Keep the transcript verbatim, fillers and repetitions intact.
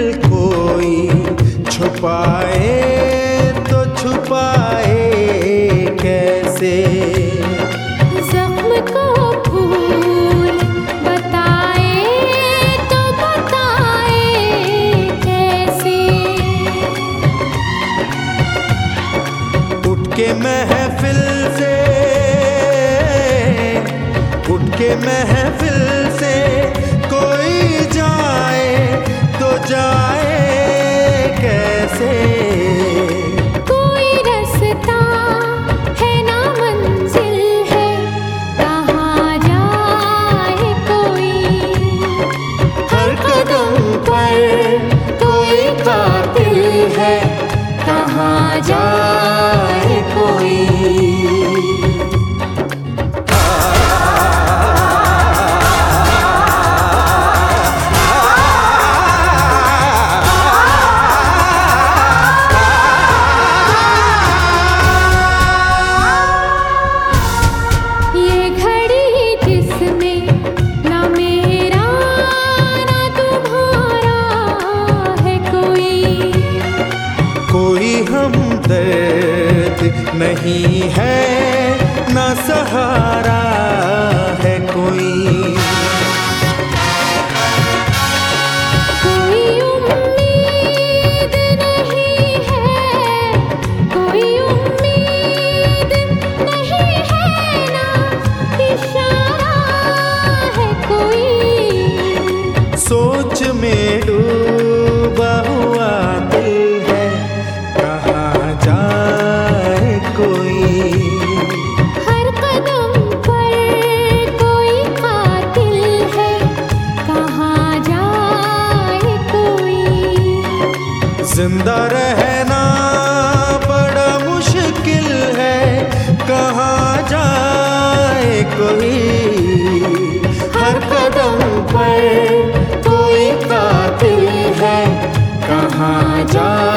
कोई छुपाए तो छुपाए कैसे? जख्म को फूल बताए तो बताए कैसे? उठ के महफिल से उठ के महफिल से कोई जाए तो जाए कैसे? कोई रास्ता है ना मंजिल है, कहाँ जाए कोई? हर कदम पर कोई कातिल है, कहाँ जाए कोई? कोई हमदर्द नहीं है ना सहारा है कोई। कोई उम्मीद नहीं है, कोई उम्मीद नहीं है ना इशारा है कोई। सोच में डूबा हुआ दिल है, कहाँ जाए कोई? हर कदम पर कोई कातिल है, कहाँ जाए कोई? जिंदा रहना बड़ा मुश्किल है, कहाँ जाए कोई? हर कदम पर कोई कातिल है, कहाँ जाए